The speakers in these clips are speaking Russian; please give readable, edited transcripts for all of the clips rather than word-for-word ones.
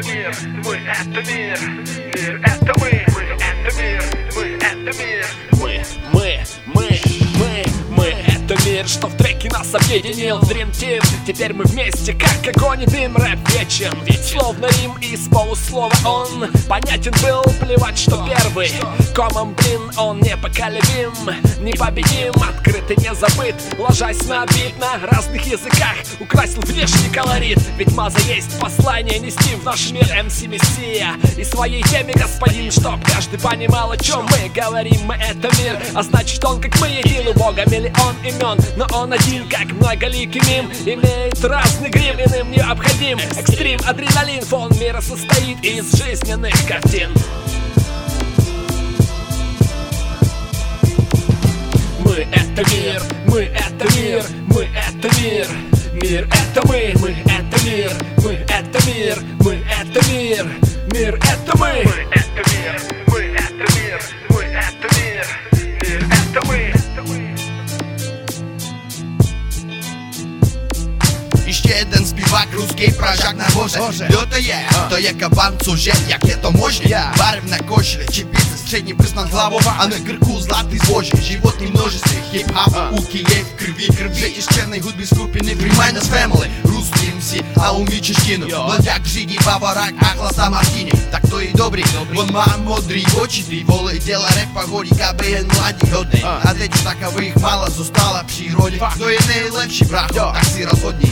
мир, мы это мир. Мир это мы это мир, мы это мир. Мы это мир, что в треке нас объединил Dream Team. Теперь мы вместе, как огонь и дым. Рэп вечен, ведь словно Рим из полуслова он понятен был, плевать, что первый. Комом, блин, он непоколебим, непобедим, открыт и не забыт. Ложась на бит на разных языках, украсил внешний колорит. Ведь маза есть послание нести в наш мир. МС Мессия и своей теме господин, чтоб каждый понимал, о чем мы говорим. Мы это мир, а значит он, как мы, един. У Бога миллион имен, но он один, как многоликий мим. Имеет разный грим, иным необходим экстрим, адреналин. Фон мира состоит из жизненных картин. Мы это мир, мы это мир, мы это мир. Мир это мы это мир, мы это мир, мы это мир. Мир это мы это мир, мы это мир, мы это мир. Мир это мы. Ще jeden співак руський прожак на боже. То є кабан, цуже, як є то можна. Барвна кошля, чіпіться, средній приз над главою, а на крку златий зложі. Животний множестві, хіп-хап, у Києв криві. Вже із черної гудбі скупіни, приймай нас фемели. Русські МС, а умічиш кіно. Младяк, жиді, баварак, ахласа Мартіні. Так то і добрий, вон ма модрі очі. Ти воли, діла реп, погоді, КБН, младі, годний. А де такових мало зостала в природі. То є найлепші, брахо, так всі розhodні.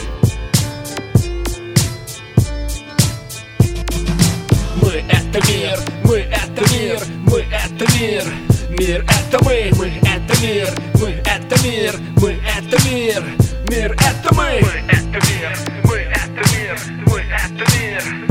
Мы это мир, мы это мир, мы это мир. Мир это мы это мир, мы это мир, мы это мир. Мир это мы это мир, мы это мир, мы это мир.